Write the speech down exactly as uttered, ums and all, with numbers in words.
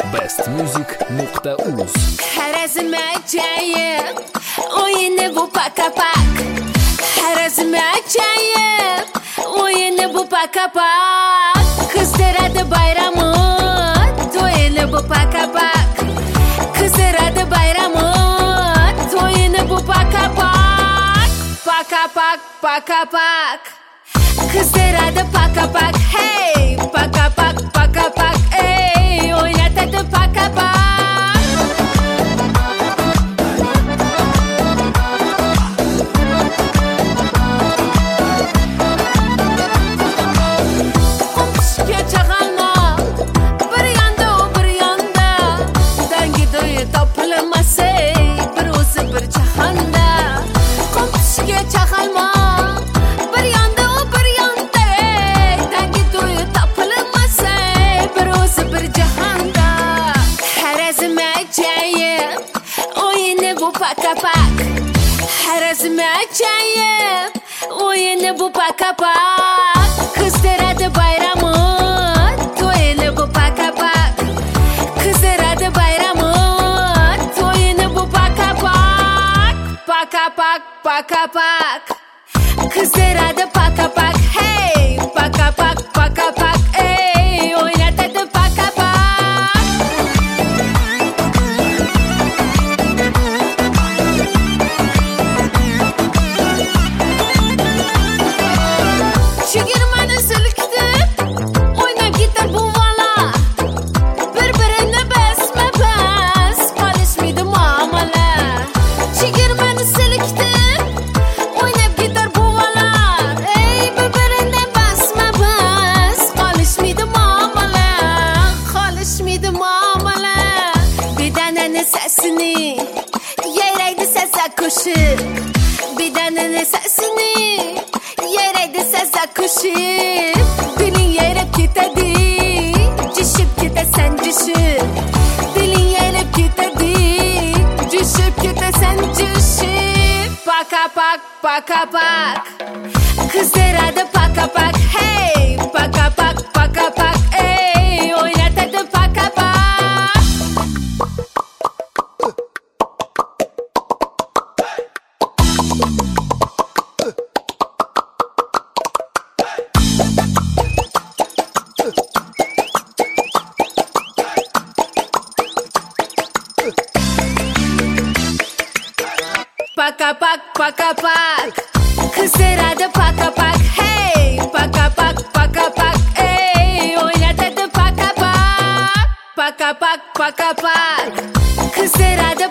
best music nokta uz. Harazim acayip, oyunu bu paka pak. Harazim acayip, oyunu bu paka pak. Kızlar adı bayramı, toyunu bu paka pak. Kızlar adı bayramı, toyunu bu paka pak. Paka pak, paka pak. Kızlar adı paka pak, hey. Paka pak, paka pak, hey. Oynat adı paka pak. Paka pak, harazim acayip, oyunu bu paka pak. Kızlar adı bayramı, toyunu bu paka pak. Kızlar adı bayramı, toyunu bu paka pak. Paka pak, paka pak. Kızlar adı paka pak, hey. Paka pak, paka pak, hey. Oynat adı paka pak. Çigirmeni silkitip, oynab gitar bu vala. Bir-birini besme bes, qolishmaydi muomala. Çigirmeni silkitip, oynab gitar bu vala. Ey, bir-birini besme bes, qolishmaydi muomala. Qolishmaydi muomala. Bedanani sesini, yayraydi sasa qo'shib. Bedanani sesini, yayraydi sasa qo'shib. Diling yayrab ketadi, jishib ketasan jishib. Diling yayrab ketadi, jishib ketasan jishib. Paka pak, paka pak. Kızlar adı paka pak, hey. Paka pak, paka pak, hey. Oynat adı paka pak. Paka pak, paka pak. Kızlar adı paka pak, hey. Paka pak, paka pak, hey. Oynat adı paka pak. Paka pak, paka pak. Kızlar adı